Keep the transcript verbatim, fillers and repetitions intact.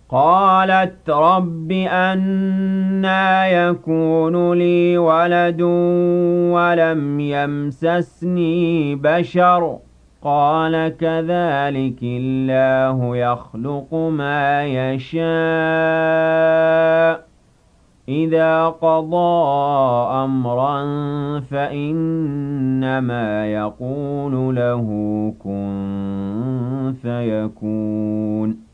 قالت رب أنى يكون لي ولد ولم يمسسني بشر قال كذلك الله يخلق ما يشاء إذا قضى أمرا فإنما يقول له كن فيكون